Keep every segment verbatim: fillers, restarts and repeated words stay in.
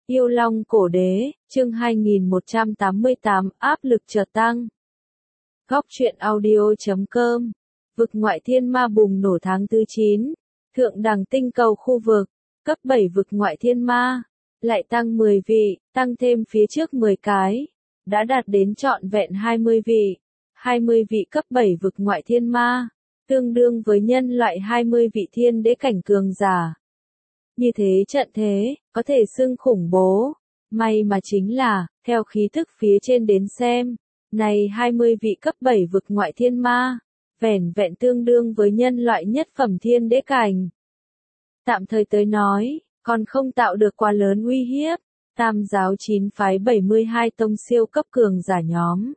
Yêu Long Cổ Đế, chương hai nghìn một trăm tám mươi tám, áp lực chợt tăng. Góc truyện audio chấm com. Vực ngoại thiên ma bùng nổ tháng thứ chín. Thượng đẳng tinh cầu khu vực. Cấp bảy vực ngoại thiên ma. Lại tăng mười vị, tăng thêm phía trước mười cái. Đã đạt đến trọn vẹn hai mươi vị. hai mươi vị cấp bảy vực ngoại thiên ma. Tương đương với nhân loại hai mươi vị thiên đế cảnh cường giả. Như thế trận thế, có thể xưng khủng bố. May mà chính là, theo khí thức phía trên đến xem, này hai mươi vị cấp bảy vực ngoại thiên ma, vẻn vẹn tương đương với nhân loại nhất phẩm thiên đế cảnh. Tạm thời tới nói, còn không tạo được quá lớn uy hiếp, tam giáo chín phái bảy mươi hai tông siêu cấp cường giả nhóm.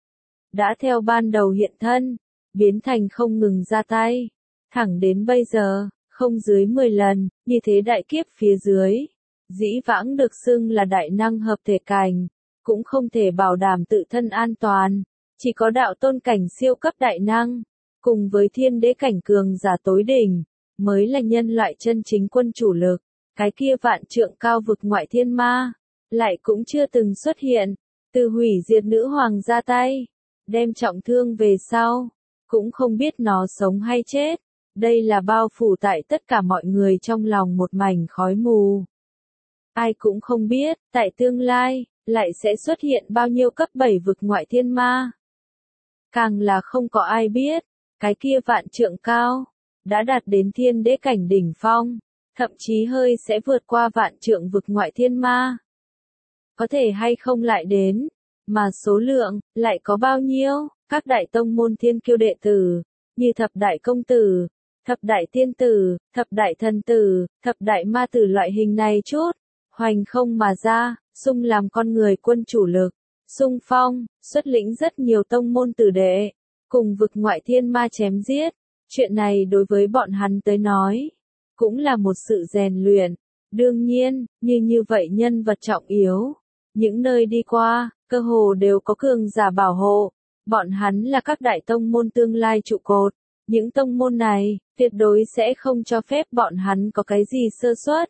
Đã theo ban đầu hiện thân, biến thành không ngừng ra tay, thẳng đến bây giờ. Không dưới mười lần, như thế đại kiếp phía dưới. Dĩ vãng được xưng là đại năng hợp thể cảnh, cũng không thể bảo đảm tự thân an toàn. Chỉ có đạo tôn cảnh siêu cấp đại năng, cùng với thiên đế cảnh cường giả tối đỉnh, mới là nhân loại chân chính quân chủ lực. Cái kia vạn trượng cao vực ngoại thiên ma, lại cũng chưa từng xuất hiện. Từ hủy diệt nữ hoàng ra tay, đem trọng thương về sau, cũng không biết nó sống hay chết. Đây là bao phủ tại tất cả mọi người trong lòng một mảnh khói mù. Ai cũng không biết, tại tương lai, lại sẽ xuất hiện bao nhiêu cấp bảy vực ngoại thiên ma. Càng là không có ai biết, cái kia vạn trượng cao, đã đạt đến thiên đế cảnh đỉnh phong, thậm chí hơi sẽ vượt qua vạn trượng vực ngoại thiên ma. Có thể hay không lại đến, mà số lượng, lại có bao nhiêu, các đại tông môn thiên kiêu đệ tử, như thập đại công tử, thập đại tiên tử, thập đại thần tử, thập đại ma tử loại hình này chút, hoành không mà ra, xung làm con người quân chủ lực, xung phong, xuất lĩnh rất nhiều tông môn tử đệ, cùng vực ngoại thiên ma chém giết. Chuyện này đối với bọn hắn tới nói, cũng là một sự rèn luyện. Đương nhiên, như như vậy nhân vật trọng yếu, những nơi đi qua, cơ hồ đều có cường giả bảo hộ, bọn hắn là các đại tông môn tương lai trụ cột. Những tông môn này, tuyệt đối sẽ không cho phép bọn hắn có cái gì sơ suất.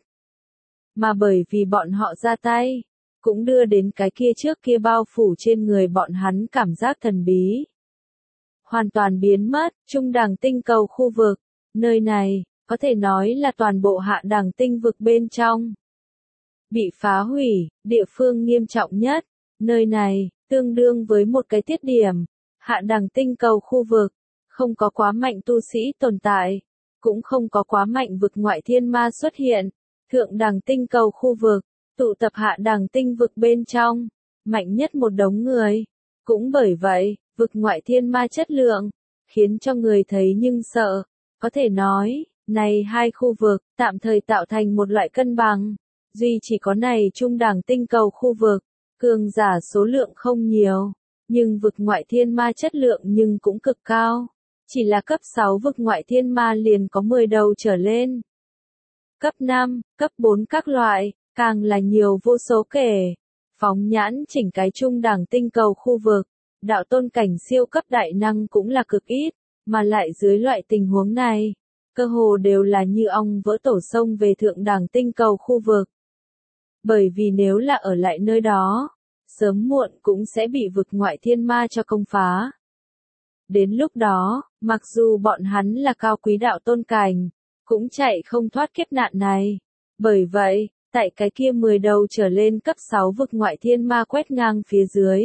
Mà bởi vì bọn họ ra tay, cũng đưa đến cái kia trước kia bao phủ trên người bọn hắn cảm giác thần bí. Hoàn toàn biến mất, trung đẳng tinh cầu khu vực, nơi này, có thể nói là toàn bộ hạ đẳng tinh vực bên trong. Bị phá hủy, địa phương nghiêm trọng nhất, nơi này, tương đương với một cái tiết điểm, hạ đẳng tinh cầu khu vực. Không có quá mạnh tu sĩ tồn tại, cũng không có quá mạnh vực ngoại thiên ma xuất hiện. Thượng đẳng tinh cầu khu vực, tụ tập hạ đẳng tinh vực bên trong, mạnh nhất một đống người. Cũng bởi vậy, vực ngoại thiên ma chất lượng, khiến cho người thấy nhưng sợ. Có thể nói, này hai khu vực, tạm thời tạo thành một loại cân bằng. Duy chỉ có này trung đẳng tinh cầu khu vực, cường giả số lượng không nhiều, nhưng vực ngoại thiên ma chất lượng nhưng cũng cực cao. Chỉ là cấp sáu vực ngoại thiên ma liền có mười đầu trở lên. Cấp năm, cấp bốn các loại, càng là nhiều vô số kể. Phóng nhãn chỉnh cái trung đẳng tinh cầu khu vực, đạo tôn cảnh siêu cấp đại năng cũng là cực ít, mà lại dưới loại tình huống này, cơ hồ đều là như ong vỡ tổ sông về thượng đẳng tinh cầu khu vực. Bởi vì nếu là ở lại nơi đó, sớm muộn cũng sẽ bị vực ngoại thiên ma cho công phá. Đến lúc đó, mặc dù bọn hắn là cao quý đạo tôn cảnh, cũng chạy không thoát kiếp nạn này. Bởi vậy, tại cái kia mười đầu trở lên cấp sáu vực ngoại thiên ma quét ngang phía dưới.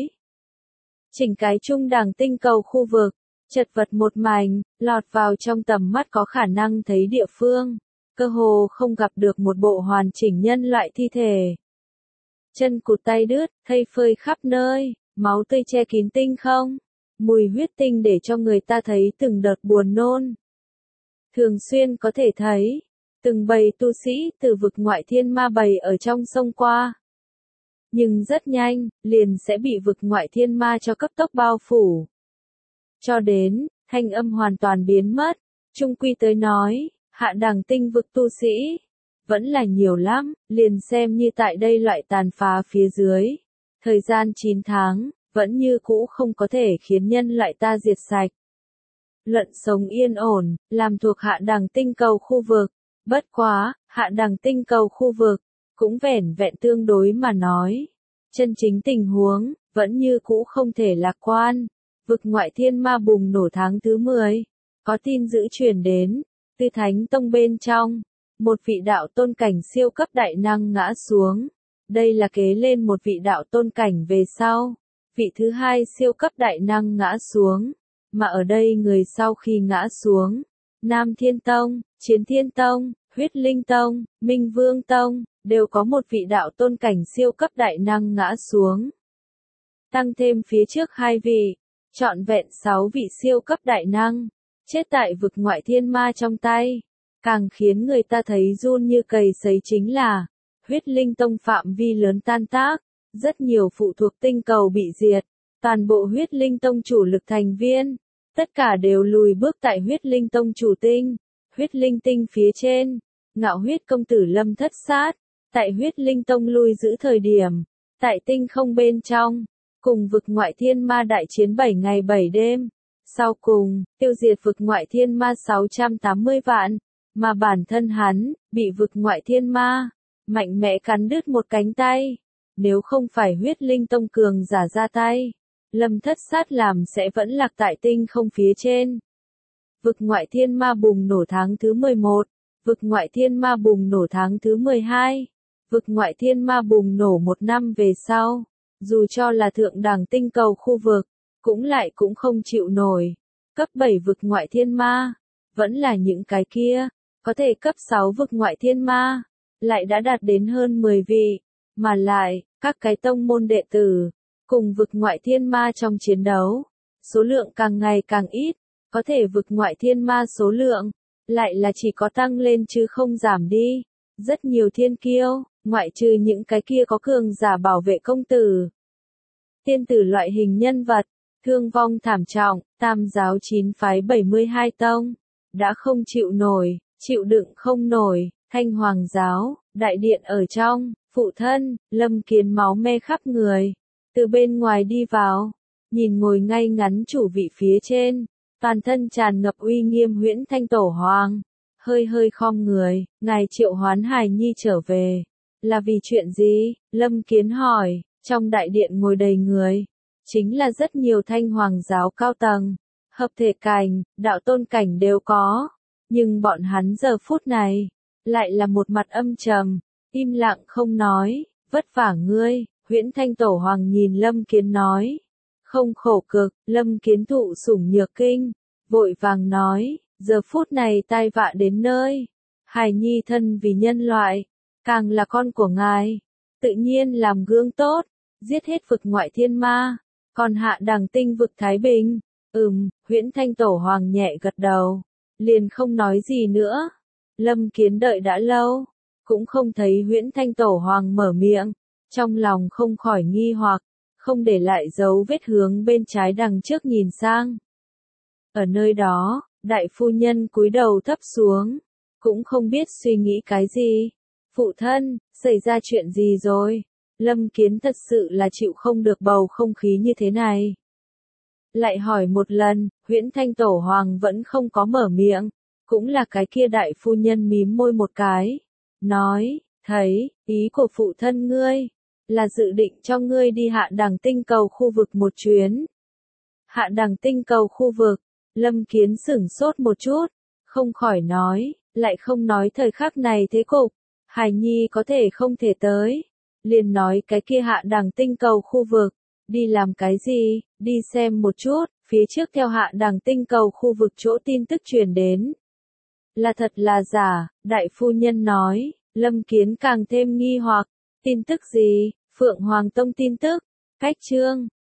Chỉnh cái trung đẳng tinh cầu khu vực, chật vật một mảnh, lọt vào trong tầm mắt có khả năng thấy địa phương. Cơ hồ không gặp được một bộ hoàn chỉnh nhân loại thi thể. Chân cụt tay đứt, thây phơi khắp nơi, máu tươi che kín tinh không. Mùi huyết tinh để cho người ta thấy từng đợt buồn nôn. Thường xuyên có thể thấy, từng bầy tu sĩ từ vực ngoại thiên ma bầy ở trong sông qua. Nhưng rất nhanh, liền sẽ bị vực ngoại thiên ma cho cấp tốc bao phủ. Cho đến, thanh âm hoàn toàn biến mất, chung quy tới nói, hạ đẳng tinh vực tu sĩ, vẫn là nhiều lắm, liền xem như tại đây loại tàn phá phía dưới. Thời gian chín tháng. Vẫn như cũ không có thể khiến nhân loại ta diệt sạch. Luận sống yên ổn, làm thuộc hạ đẳng tinh cầu khu vực. Bất quá, hạ đẳng tinh cầu khu vực, cũng vẻn vẹn tương đối mà nói. Chân chính tình huống, vẫn như cũ không thể lạc quan. Vực ngoại thiên ma bùng nổ tháng thứ mười. Có tin dữ truyền đến, từ Thánh Tông bên trong, một vị đạo tôn cảnh siêu cấp đại năng ngã xuống. Đây là kế lên một vị đạo tôn cảnh về sau. Vị thứ hai siêu cấp đại năng ngã xuống. Mà ở đây người sau khi ngã xuống, Nam Thiên Tông, Chiến Thiên Tông, Huyết Linh Tông, Minh Vương Tông, đều có một vị đạo tôn cảnh siêu cấp đại năng ngã xuống. Tăng thêm phía trước hai vị, trọn vẹn sáu vị siêu cấp đại năng, chết tại vực ngoại thiên ma trong tay. Càng khiến người ta thấy run như cầy sấy chính là, Huyết Linh Tông phạm vi lớn tan tác, rất nhiều phụ thuộc tinh cầu bị diệt, toàn bộ Huyết Linh Tông chủ lực thành viên, tất cả đều lùi bước tại Huyết Linh Tông chủ tinh, Huyết Linh Tinh phía trên. Ngạo Huyết công tử Lâm thất sát, tại Huyết Linh Tông lui giữ thời điểm, tại tinh không bên trong, cùng vực ngoại thiên ma đại chiến bảy ngày bảy đêm, sau cùng, tiêu diệt vực ngoại thiên ma sáu trăm tám mươi vạn, mà bản thân hắn, bị vực ngoại thiên ma, mạnh mẽ cắn đứt một cánh tay. Nếu không phải Huyết Linh Tông cường giả ra tay, Lâm thất sát làm sẽ vẫn lạc tại tinh không phía trên. Vực ngoại thiên ma bùng nổ tháng thứ mười một, vực ngoại thiên ma bùng nổ tháng thứ mười hai, vực ngoại thiên ma bùng nổ một năm về sau, dù cho là thượng đẳng tinh cầu khu vực, cũng lại cũng không chịu nổi. Cấp bảy vực ngoại thiên ma, vẫn là những cái kia, có thể cấp sáu vực ngoại thiên ma, lại đã đạt đến hơn mười vị, mà lại, các cái tông môn đệ tử, cùng vực ngoại thiên ma trong chiến đấu, số lượng càng ngày càng ít, có thể vực ngoại thiên ma số lượng, lại là chỉ có tăng lên chứ không giảm đi. Rất nhiều thiên kiêu, ngoại trừ những cái kia có cường giả bảo vệ công tử, tiên tử loại hình nhân vật, thương vong thảm trọng, tam giáo chín phái bảy mươi hai tông, đã không chịu nổi, chịu đựng không nổi, Thanh Hoàng giáo, đại điện ở trong, phụ thân, Lâm Kiến máu me khắp người, từ bên ngoài đi vào, nhìn ngồi ngay ngắn chủ vị phía trên, toàn thân tràn ngập uy nghiêm Huyễn Thanh Tổ Hoàng, hơi hơi khom người, ngài triệu hoán hài nhi trở về, là vì chuyện gì? Lâm Kiến hỏi. Trong đại điện ngồi đầy người, chính là rất nhiều Thanh Hoàng giáo cao tầng, hợp thể cảnh, đạo tôn cảnh đều có, nhưng bọn hắn giờ phút này, lại là một mặt âm trầm, im lặng không nói. Vất vả ngươi, Huyễn Thanh Tổ Hoàng nhìn Lâm Kiến nói, không khổ cực. Lâm Kiến thụ sủng nhược kinh, vội vàng nói, giờ phút này tai vạ đến nơi, hài nhi thân vì nhân loại, càng là con của ngài, tự nhiên làm gương tốt, giết hết vực ngoại thiên ma, còn hạ đẳng tinh vực Thái Bình. Ừm, Huyễn Thanh Tổ Hoàng nhẹ gật đầu, liền không nói gì nữa. Lâm Kiến đợi đã lâu, cũng không thấy Huyễn Thanh Tổ Hoàng mở miệng, trong lòng không khỏi nghi hoặc, không để lại dấu vết hướng bên trái đằng trước nhìn sang. Ở nơi đó, đại phu nhân cúi đầu thấp xuống, cũng không biết suy nghĩ cái gì. Phụ thân, xảy ra chuyện gì rồi? Lâm Kiến thật sự là chịu không được bầu không khí như thế này. Lại hỏi một lần, Huyễn Thanh Tổ Hoàng vẫn không có mở miệng, cũng là cái kia đại phu nhân mím môi một cái, nói, thấy, ý của phụ thân ngươi, là dự định cho ngươi đi hạ đẳng tinh cầu khu vực một chuyến. Hạ đẳng tinh cầu khu vực, Lâm Kiến sửng sốt một chút, không khỏi nói, lại không nói thời khắc này thế cục, hài nhi có thể không thể tới. Liền nói cái kia hạ đẳng tinh cầu khu vực, đi làm cái gì, đi xem một chút, phía trước theo hạ đẳng tinh cầu khu vực chỗ tin tức truyền đến. Là thật là giả, đại phu nhân nói, Lâm Kiến càng thêm nghi hoặc, tin tức gì, Phượng Hoàng Tông tin tức, cách chương,